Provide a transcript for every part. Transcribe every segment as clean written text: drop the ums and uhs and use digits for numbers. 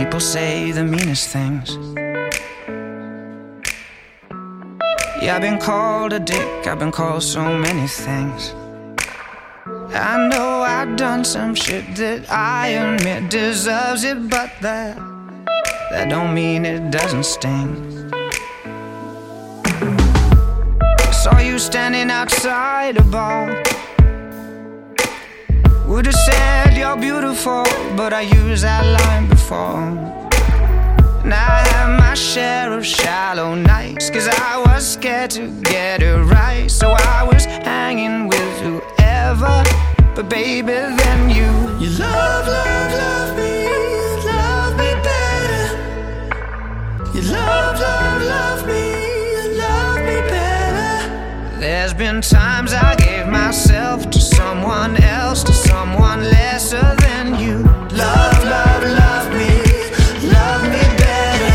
People say the meanest things. Yeah, I've been called a dick, I've been called so many things. I know I've done some shit that I admit deserves it, but that don't mean it doesn't sting. Saw you standing outside a bar. Would've said you're beautiful, but I used that line before. And I had my share of shallow nights, 'cause I was scared to get it right. So I was hanging with whoever, but baby, then you love me better. You love me better. There's been times I gave myself to someone else, to someone lesser than you. Love me better.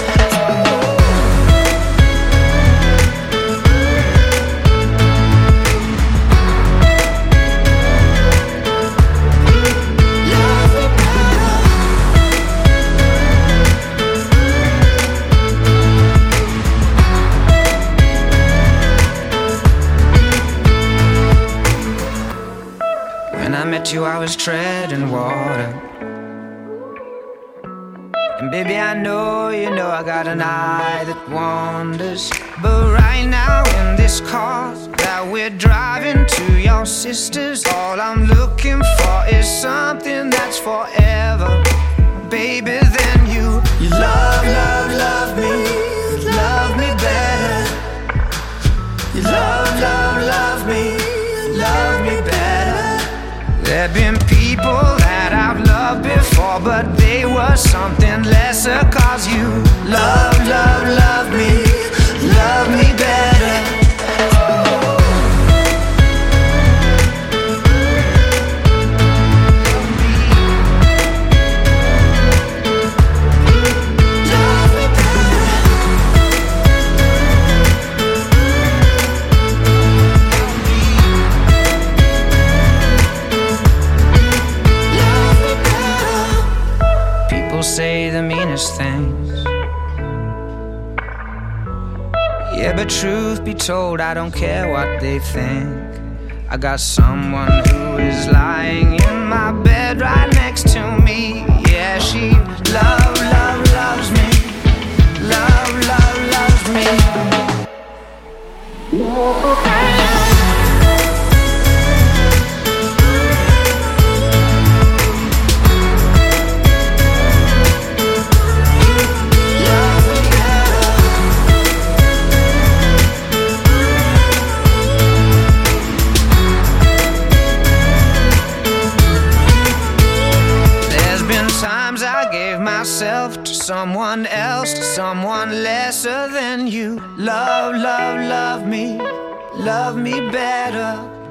When I met you, I was treading water. And baby, I know you know I got an eye that wanders. But right now in this car that we're driving to your sister's, all I'm looking for is something that's forever. Baby, then you love me better. You love me better. There've been people that I've loved before, but they were something lesser. 'Cause you love me better. Say the meanest things. Yeah, but truth be told, I don't care what they think. I got someone who is lying in my bed right next to me. Yeah, she loves me. Loves me. Myself to someone else, to someone lesser than you. Love me better.